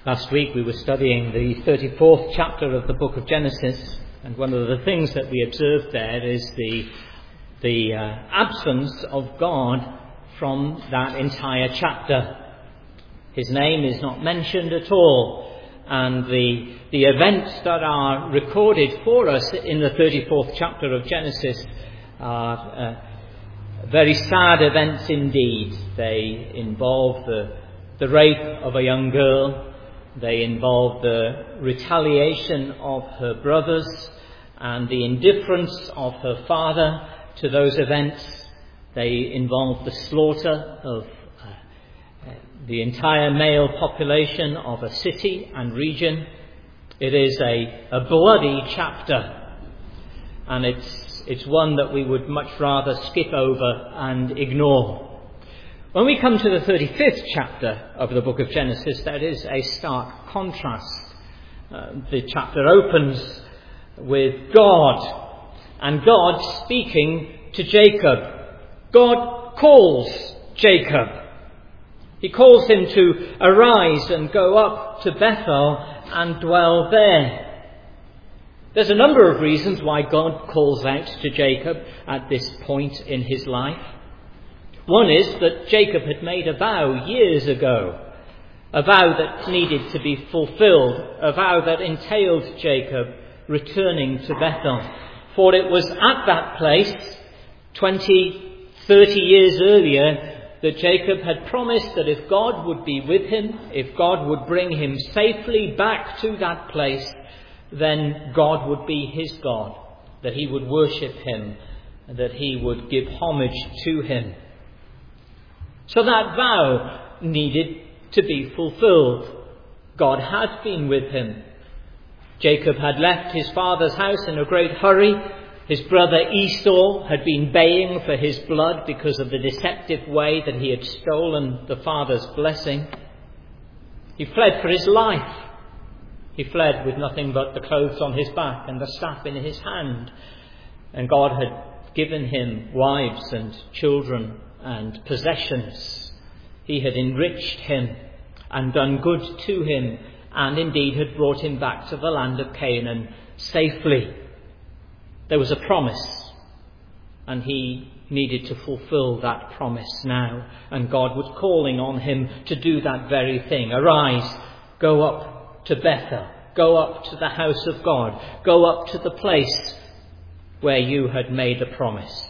Last week we were studying the 34th chapter of the book of Genesis, and one of the things that we observed there is the absence of God from that entire chapter. His name is not mentioned at all, and the events that are recorded for us in the 34th chapter of Genesis are very sad events indeed. They involve the rape of a young girl. They involve the retaliation of her brothers and the indifference of her father to those events. They involve the slaughter of the entire male population of a city and region. It is a bloody chapter, and it's one that we would much rather skip over and ignore. When we come to the 35th chapter of the book of Genesis, there is a stark contrast. The chapter opens with God, and God speaking to Jacob. God calls Jacob. He calls him to arise and go up to Bethel and dwell there. There's a number of reasons why God calls out to Jacob at this point in his life. One is that Jacob had made a vow years ago, a vow that needed to be fulfilled, a vow that entailed Jacob returning to Bethel. For it was at that place, 20, 30 years earlier, that Jacob had promised that if God would be with him, if God would bring him safely back to that place, then God would be his God, that he would worship him, that he would give homage to him. So that vow needed to be fulfilled. God had been with him. Jacob had left his father's house in a great hurry. His brother Esau had been baying for his blood because of the deceptive way that he had stolen the father's blessing. He fled for his life. He fled with nothing but the clothes on his back and the staff in his hand. And God had given him wives and children and possessions. He had enriched him and done good to him, and indeed had brought him back to the land of Canaan safely. There was a promise, and he needed to fulfill that promise now, and God was calling on him to do that very thing. Arise, go up to Bethel, go up to the house of God, go up to the place where you had made a promise.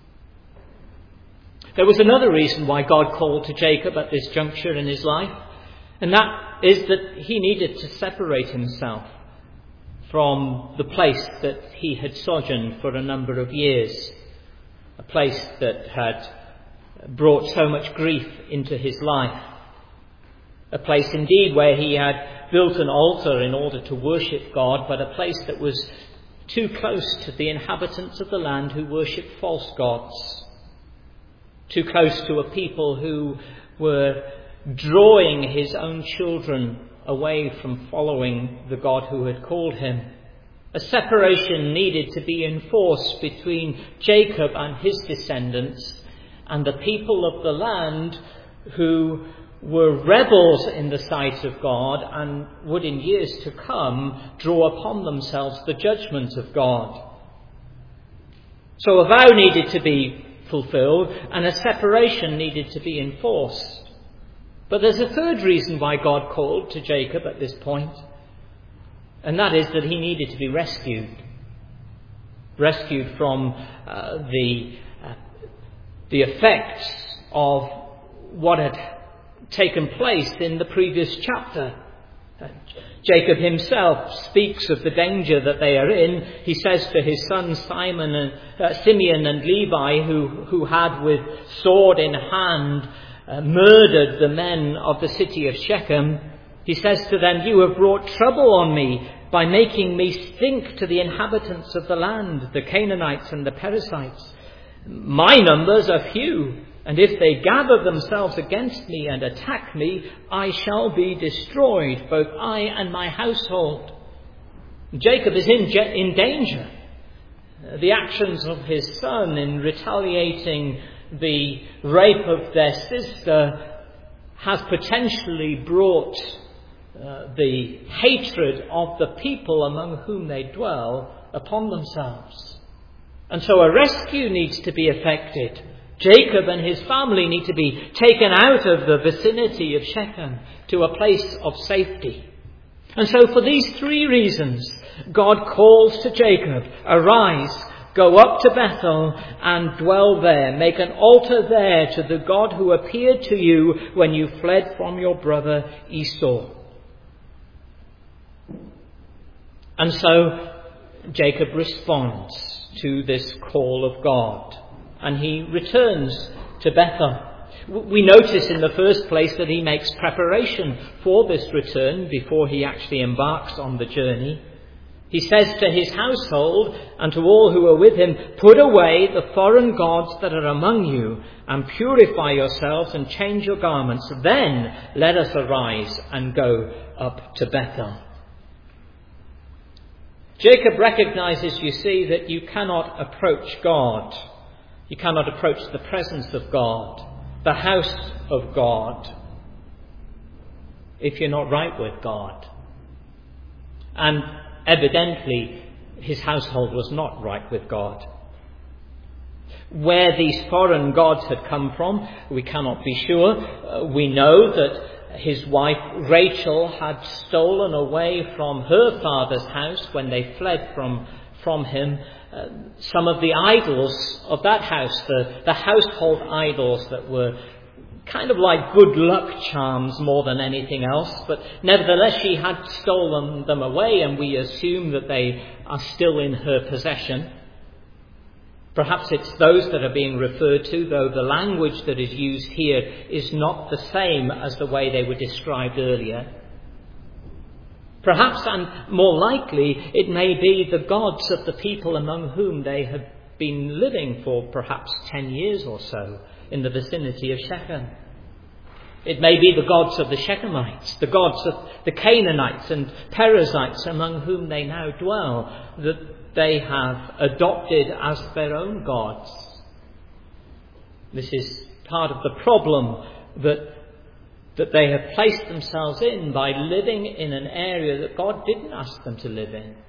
There was another reason why God called to Jacob at this juncture in his life, and that is that he needed to separate himself from the place that he had sojourned for a number of years, a place that had brought so much grief into his life, a place indeed where he had built an altar in order to worship God, but a place that was too close to the inhabitants of the land who worshipped false gods. Too close to a people who were drawing his own children away from following the God who had called him. A separation needed to be enforced between Jacob and his descendants and the people of the land who were rebels in the sight of God and would in years to come draw upon themselves the judgment of God. So a vow needed to be fulfilled, and a separation needed to be enforced. But there's a third reason why God called to Jacob at this point, and that is that he needed to be rescued from the effects of what had taken place in the previous chapter. Jacob himself speaks of the danger that they are in. He says to his sons Simeon and Levi, who had with sword in hand murdered the men of the city of Shechem, he says to them, "You have brought trouble on me by making me stink to the inhabitants of the land, the Canaanites and the Perizzites. My numbers are few, and if they gather themselves against me and attack me, I shall be destroyed, both I and my household." Jacob is in danger. The actions of his son in retaliating the rape of their sister has potentially brought the hatred of the people among whom they dwell upon themselves. And so a rescue needs to be effected. Jacob and his family need to be taken out of the vicinity of Shechem to a place of safety. And so for these three reasons, God calls to Jacob, "Arise, go up to Bethel and dwell there. Make an altar there to the God who appeared to you when you fled from your brother Esau." And so Jacob responds to this call of God, and he returns to Bethel. We notice in the first place that he makes preparation for this return before he actually embarks on the journey. He says to his household and to all who are with him, "Put away the foreign gods that are among you, and purify yourselves and change your garments. Then let us arise and go up to Bethel." Jacob recognizes, you see, that you cannot approach God. You cannot approach the presence of God, the house of God, if you're not right with God. And evidently, his household was not right with God. Where these foreign gods had come from, we cannot be sure. We know that his wife Rachel had stolen away from her father's house when they fled from him some of the idols of that house, the household idols that were kind of like good luck charms more than anything else. But nevertheless, she had stolen them away, and we assume that they are still in her possession. Perhaps it's those that are being referred to, though the language that is used here is not the same as the way they were described earlier. Perhaps, and more likely, it may be the gods of the people among whom they had been living for perhaps 10 years or so in the vicinity of Shechem. It may be the gods of the Shechemites, the gods of the Canaanites and Perizzites among whom they now dwell, that they have adopted as their own gods. This is part of the problem that they have placed themselves in by living in an area that God didn't ask them to live in.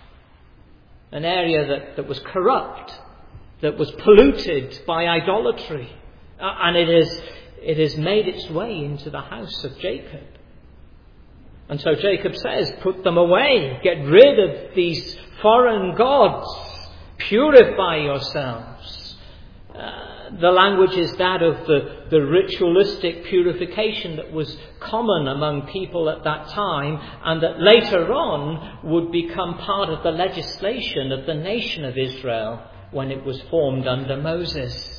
An area that was corrupt, that was polluted by idolatry. And it has made its way into the house of Jacob. And so Jacob says, put them away, get rid of these foreign gods, purify yourselves. The language is that of the ritualistic purification that was common among people at that time, and that later on would become part of the legislation of the nation of Israel when it was formed under Moses.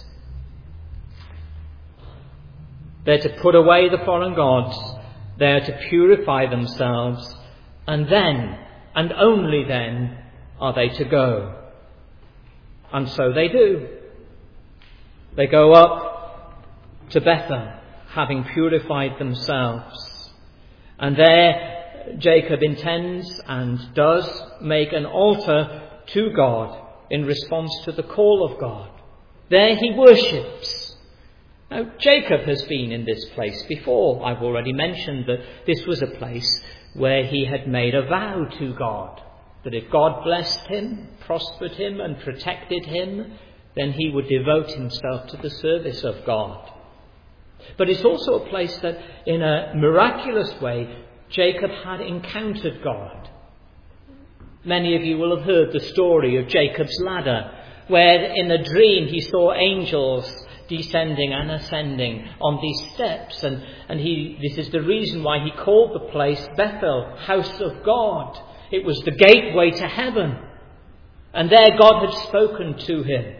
They're to put away the foreign gods, they're to purify themselves, and then, and only then, are they to go. And so they do. They go up to Bethel, having purified themselves. And there Jacob intends and does make an altar to God in response to the call of God. There he worships. Now, Jacob has been in this place before. I've already mentioned that this was a place where he had made a vow to God, that if God blessed him, prospered him and protected him, then he would devote himself to the service of God. But it's also a place that, in a miraculous way, Jacob had encountered God. Many of you will have heard the story of Jacob's ladder, where in a dream he saw angels descending and ascending on these steps, and this is the reason why he called the place Bethel, house of God. It was the gateway to heaven, and there God had spoken to him.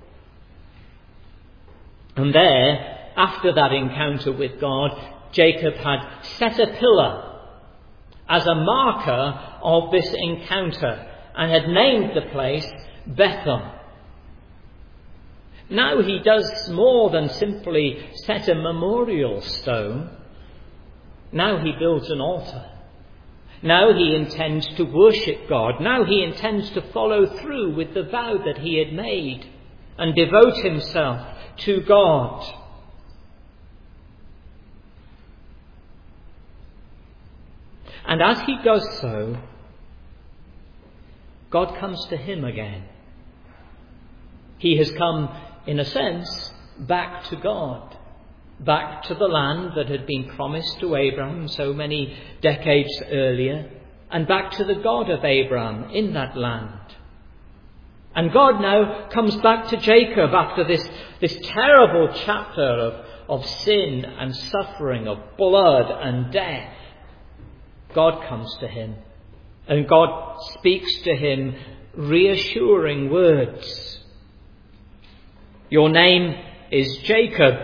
And there, after that encounter with God, Jacob had set a pillar as a marker of this encounter and had named the place Bethel. Now he does more than simply set a memorial stone. Now he builds an altar. Now he intends to worship God. Now he intends to follow through with the vow that he had made and devote himself to God. And as he does so, God comes to him again. He has come, in a sense, back to God, back to the land that had been promised to Abraham so many decades earlier, and back to the God of Abraham in that land. And God now comes back to Jacob after this terrible chapter of sin and suffering, of blood and death. God comes to him, and God speaks to him reassuring words. Your name is Jacob.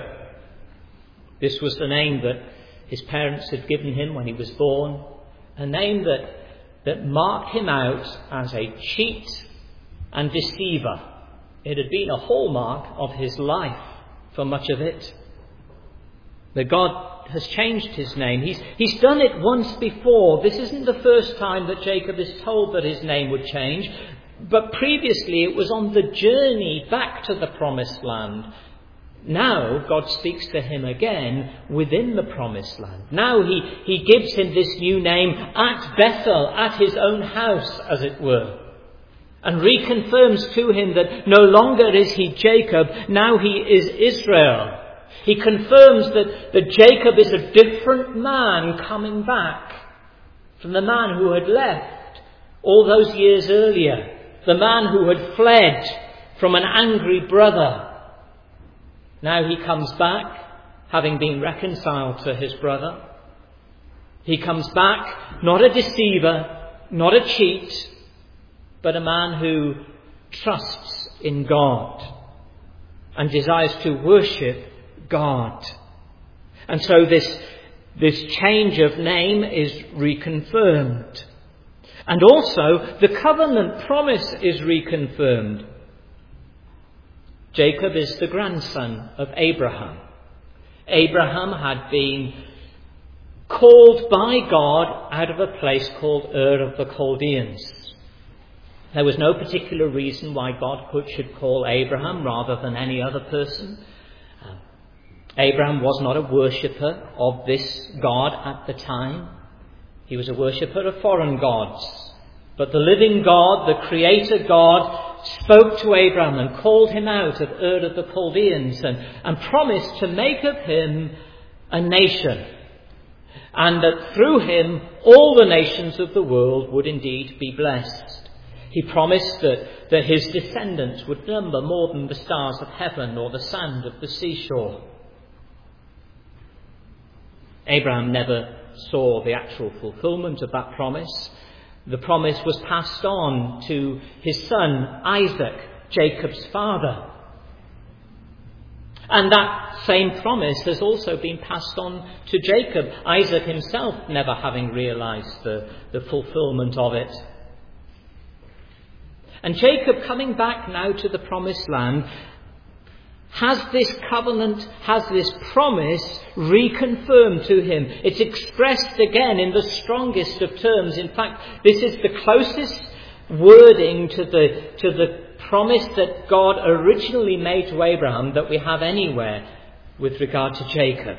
This was the name that his parents had given him when he was born, a name that marked him out as a cheat and deceiver. It had been a hallmark of his life for much of it. That God has changed his name. He's done it once before. This isn't the first time that Jacob is told that his name would change. But previously it was on the journey back to the promised land. Now God speaks to him again within the promised land. Now he gives him this new name at Bethel, at his own house, as it were. And reconfirms to him that no longer is he Jacob, now he is Israel. He confirms that Jacob is a different man coming back from the man who had left all those years earlier. The man who had fled from an angry brother. Now he comes back, having been reconciled to his brother. He comes back, not a deceiver, not a cheat, but a man who trusts in God and desires to worship God. And so this change of name is reconfirmed. And also the covenant promise is reconfirmed. Jacob is the grandson of Abraham. Abraham had been called by God out of a place called Ur of the Chaldeans. There was no particular reason why God should call Abraham rather than any other person. Abraham was not a worshipper of this God at the time. He was a worshipper of foreign gods. But the living God, the Creator God, spoke to Abraham and called him out of Ur of the Chaldeans and promised to make of him a nation. And that through him all the nations of the world would indeed be blessed. He promised that his descendants would number more than the stars of heaven or the sand of the seashore. Abraham never saw the actual fulfillment of that promise. The promise was passed on to his son Isaac, Jacob's father. And that same promise has also been passed on to Jacob, Isaac himself never having realized the fulfillment of it. And Jacob, coming back now to the promised land, has this covenant, has this promise reconfirmed to him. It's expressed again in the strongest of terms. In fact, this is the closest wording to the promise that God originally made to Abraham that we have anywhere with regard to Jacob.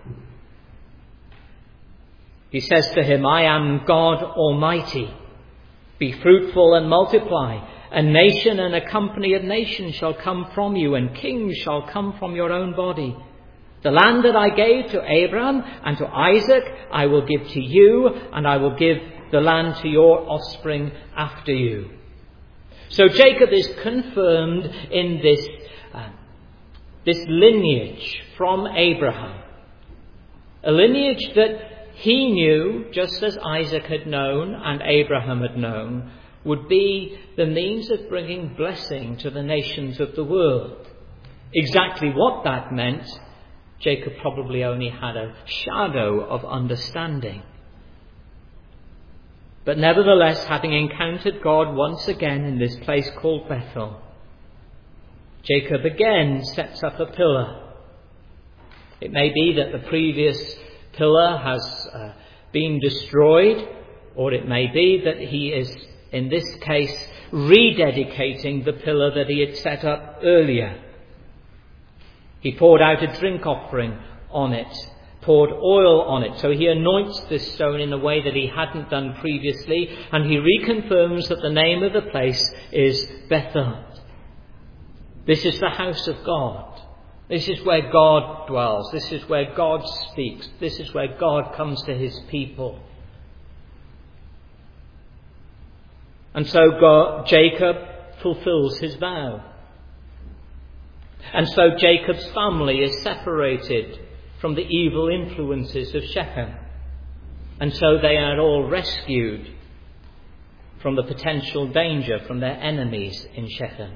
He says to him, I am God Almighty. Be fruitful and multiply. A nation and a company of nations shall come from you, and kings shall come from your own body. The land that I gave to Abraham and to Isaac, I will give to you, and I will give the land to your offspring after you. So Jacob is confirmed in this lineage from Abraham. A lineage that he knew, just as Isaac had known and Abraham had known, would be the means of bringing blessing to the nations of the world. Exactly what that meant, Jacob probably only had a shadow of understanding. But nevertheless, having encountered God once again in this place called Bethel, Jacob again sets up a pillar. It may be that the previous pillar has been destroyed, or it may be that he is, in this case, rededicating the pillar that he had set up earlier. He poured out a drink offering on it poured oil on it. So he anoints this stone in a way that he hadn't done previously, and he reconfirms that the name of the place is Bethel. This is the house of God. This is where God dwells. This is where God speaks. This is where God comes to his people. And so Jacob fulfills his vow. And so Jacob's family is separated from the evil influences of Shechem. And so they are all rescued from the potential danger from their enemies in Shechem.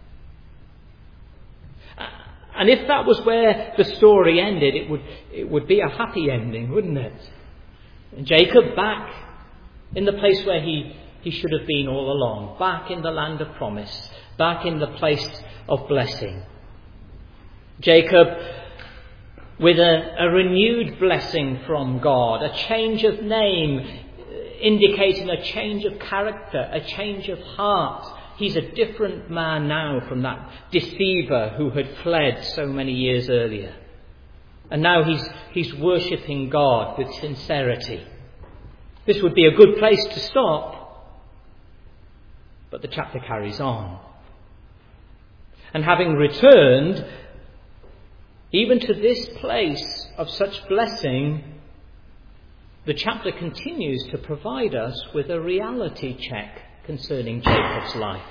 And if that was where the story ended, it would be a happy ending, wouldn't it? And Jacob back in the place where he should have been all along, back in the land of promise, back in the place of blessing. Jacob with a renewed blessing from God, a change of name indicating a change of character, a change of heart. He's a different man now from that deceiver who had fled so many years earlier. And now he's worshipping God with sincerity. This would be a good place to stop. But the chapter carries on. And having returned even to this place of such blessing, the chapter continues to provide us with a reality check concerning Jacob's life.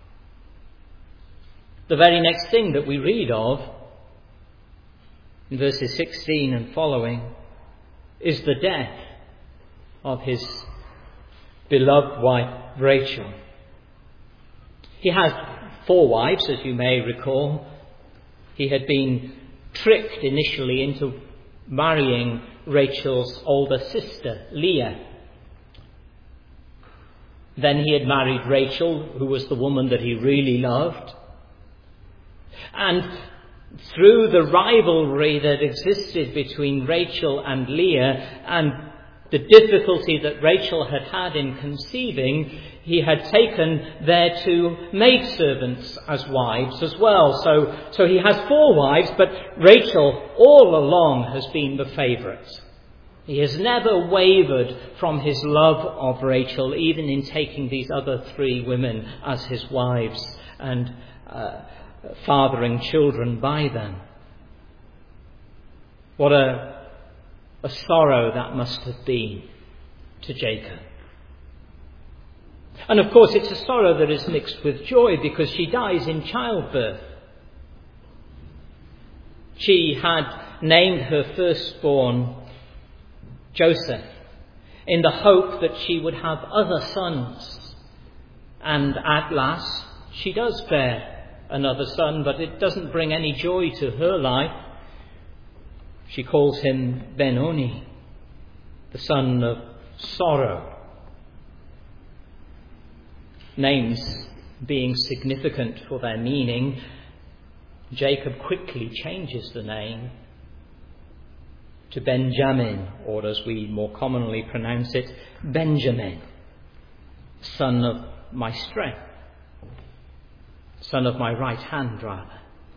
The very next thing that we read of in verses 16 and following is the death of his beloved wife Rachel. He had 4 wives, as you may recall. He had been tricked initially into marrying Rachel's older sister, Leah. Then he had married Rachel, who was the woman that he really loved. And through the rivalry that existed between Rachel and Leah and the difficulty that Rachel had had in conceiving, he had taken their 2 maidservants as wives as well. So he has 4 wives, but Rachel all along has been the favourite. He has never wavered from his love of Rachel, even in taking these other 3 women as his wives and fathering children by them. What a sorrow that must have been to Jacob. And of course it's a sorrow that is mixed with joy, because she dies in childbirth. She had named her firstborn Joseph in the hope that she would have other sons. And at last she does bear another son, but it doesn't bring any joy to her life. She calls him Benoni, the son of sorrow. Names being significant for their meaning, Jacob quickly changes the name to Benjamin, or as we more commonly pronounce it, Benjamin, son of my strength, son of my right hand, rather.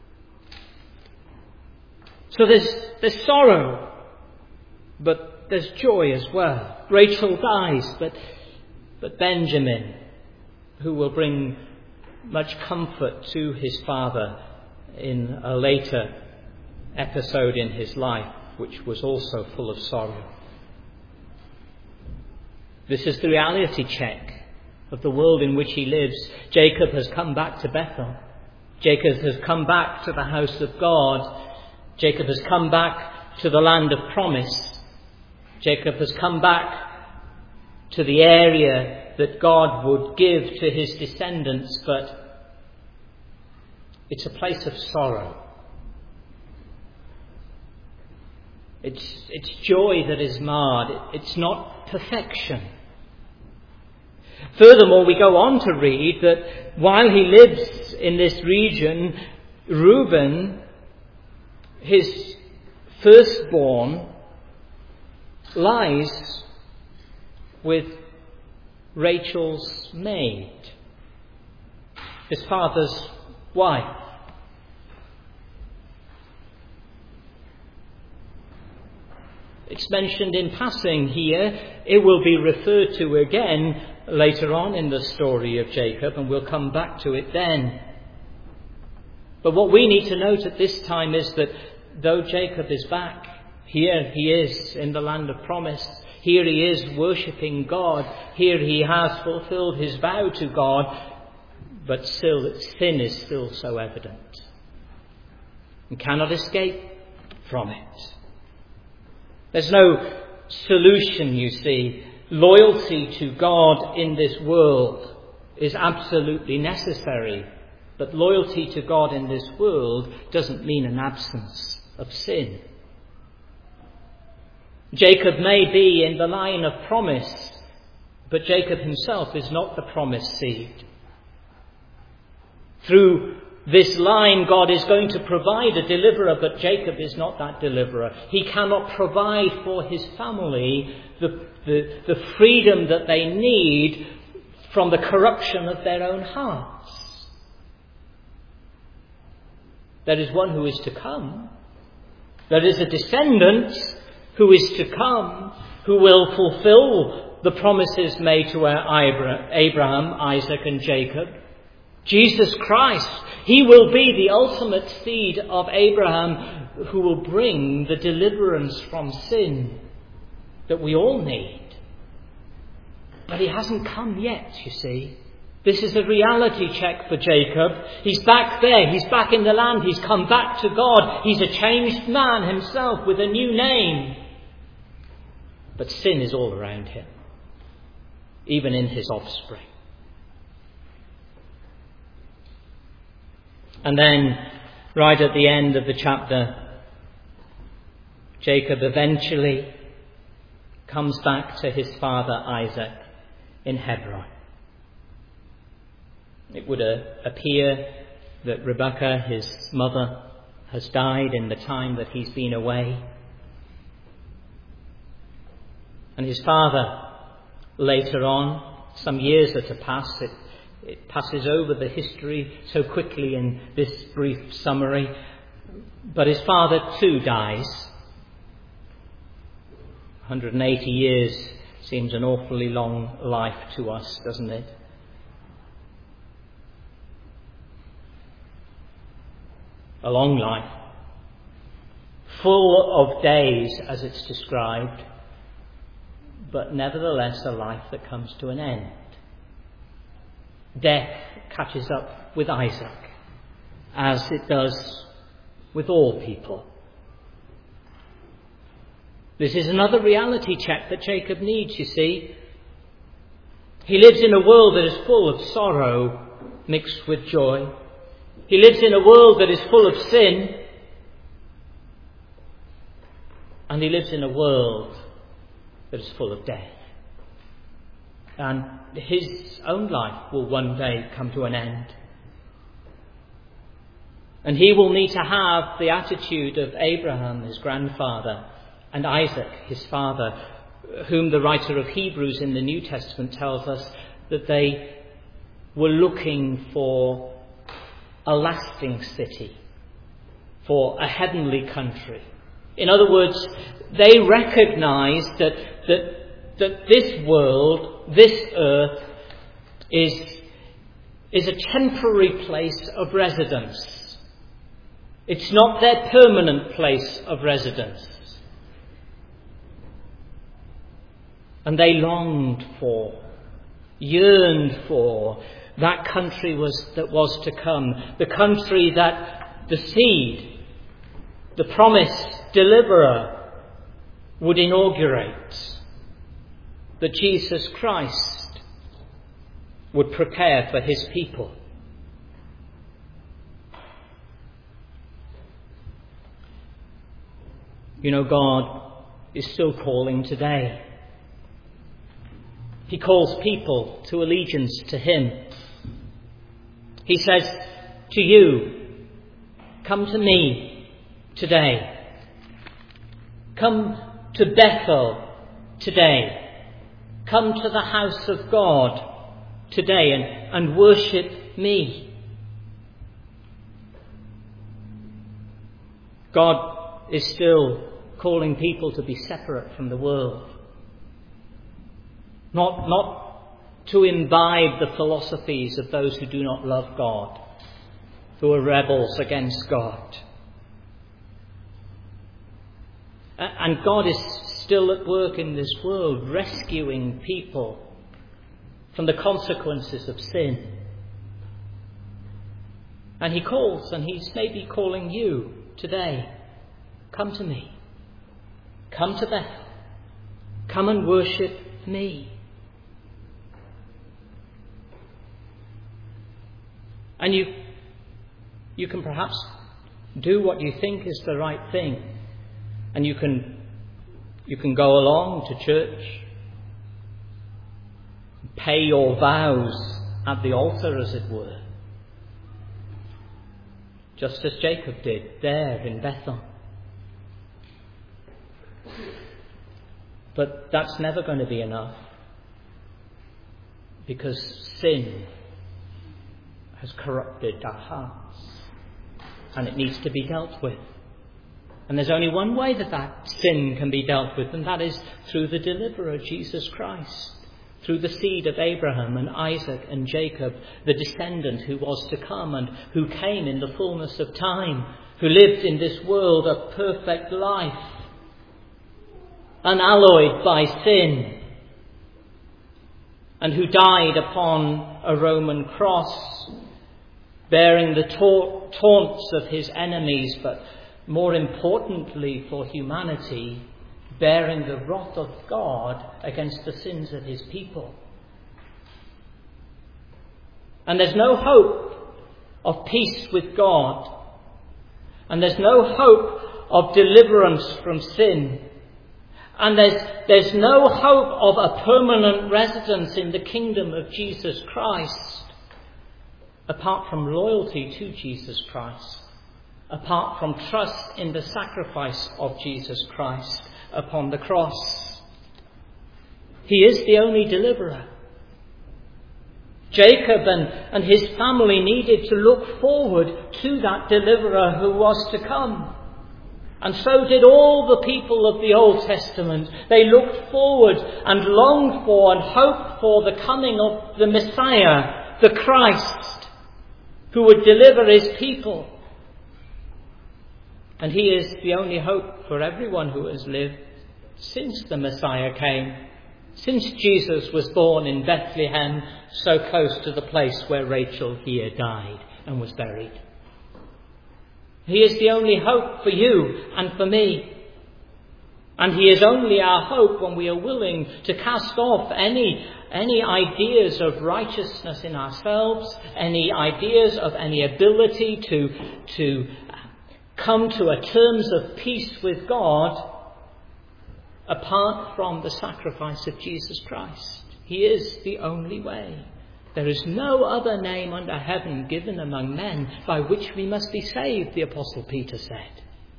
So there's sorrow, but there's joy as well. Rachel dies, but Benjamin, who will bring much comfort to his father in a later episode in his life, which was also full of sorrow. This is the reality check of the world in which he lives. Jacob has come back to Bethel. Jacob has come back to the house of God. Jacob has come back to the land of promise. Jacob has come back to the area that God would give to his descendants, but it's a place of sorrow. It's joy that is marred. It's not perfection. Furthermore, we go on to read that while he lives in this region, Reuben, his firstborn, lies with Rachel's maid, his father's wife. It's mentioned in passing here. It will be referred to again later on in the story of Jacob, and we'll come back to it then. But what we need to note at this time is that though Jacob is back, here he is in the land of promise. Here he is worshipping God. Here he has fulfilled his vow to God. But still, sin is still so evident. And cannot escape from it. There's no solution, you see. Loyalty to God in this world is absolutely necessary. But loyalty to God in this world doesn't mean an absence of sin. Jacob may be in the line of promise, but Jacob himself is not the promised seed. Through this line, God is going to provide a deliverer, but Jacob is not that deliverer. He cannot provide for his family the freedom that they need from the corruption of their own hearts. There is one who is to come. There is a descendant who is to come, who will fulfill the promises made to Abraham, Isaac and Jacob. Jesus Christ, he will be the ultimate seed of Abraham who will bring the deliverance from sin that we all need. But he hasn't come yet, you see. This is a reality check for Jacob. He's back there. He's back in the land. He's come back to God. He's a changed man himself with a new name. But sin is all around him, even in his offspring. And then, right at the end of the chapter, Jacob eventually comes back to his father Isaac in Hebron. It would appear that Rebekah, his mother, has died in the time that he's been away. And his father, later on, some years are to pass, it passes over the history so quickly in this brief summary, but his father too dies. 180 years seems an awfully long life to us, doesn't it? A long life, full of days as it's described, but nevertheless a life that comes to an end. Death catches up with Isaac, as it does with all people. This is another reality check that Jacob needs, you see. He lives in a world that is full of sorrow mixed with joy. He lives in a world that is full of sin. And he lives in a world that is full of death. And his own life will one day come to an end. And he will need to have the attitude of Abraham, his grandfather, and Isaac, his father, whom the writer of Hebrews in the New Testament tells us that they were looking for a lasting city, for a heavenly country. In other words, they recognized that this world, this earth, is a temporary place of residence. It's not their permanent place of residence. And they longed for, yearned for, that country that was to come. The country that the seed, the promised deliverer, would inaugurate. That Jesus Christ would prepare for his people. You know, God is still calling today. He calls people to allegiance to him. He says to you, come to me today. Come to Bethel today. Come to the house of God today and worship me. God is still calling people to be separate from the world. Not to imbibe the philosophies of those who do not love God, who are rebels against God. And God is still at work in this world, rescuing people from the consequences of sin. And he calls, and he's maybe calling you today. Come to me. Come to Bethel. Come and worship me. And you can perhaps do what you think is the right thing. And you can go along to church, pay your vows at the altar, as it were, just as Jacob did there in Bethel. But that's never going to be enough, because sin has corrupted our hearts, and it needs to be dealt with. And there's only one way that sin can be dealt with, and that is through the deliverer, Jesus Christ, through the seed of Abraham and Isaac and Jacob, the descendant who was to come and who came in the fullness of time, who lived in this world a perfect life, unalloyed by sin, and who died upon a Roman cross, bearing the taunts of his enemies, but more importantly for humanity, bearing the wrath of God against the sins of his people. And there's no hope of peace with God, and there's no hope of deliverance from sin, and there's no hope of a permanent residence in the kingdom of Jesus Christ apart from loyalty to Jesus Christ, apart from trust in the sacrifice of Jesus Christ upon the cross. He is the only deliverer. Jacob and his family needed to look forward to that deliverer who was to come. And so did all the people of the Old Testament. They looked forward and longed for and hoped for the coming of the Messiah, the Christ, who would deliver his people. And he is the only hope for everyone who has lived since the Messiah came, since Jesus was born in Bethlehem, so close to the place where Rachel here died and was buried. He is the only hope for you and for me. And he is only our hope when we are willing to cast off any ideas of righteousness in ourselves, any ideas of any ability to come to a terms of peace with God apart from the sacrifice of Jesus Christ. He is the only way. There is no other name under heaven given among men by which we must be saved, the Apostle Peter said.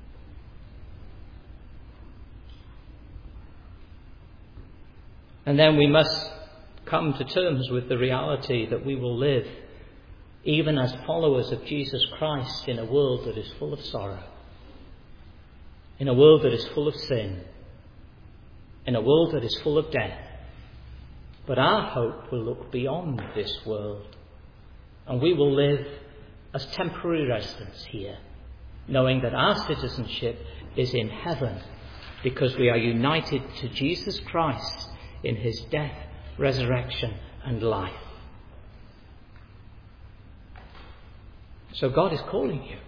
And then we must come to terms with the reality that we will live, even as followers of Jesus Christ, in a world that is full of sorrow, in a world that is full of sin, in a world that is full of death. But our hope will look beyond this world, and we will live as temporary residents here, knowing that our citizenship is in heaven because we are united to Jesus Christ in his death, resurrection and life. So God is calling you.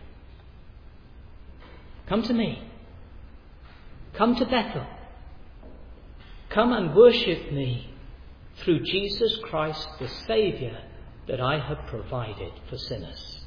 Come to me. Come to Bethel. Come and worship me through Jesus Christ, the Saviour that I have provided for sinners.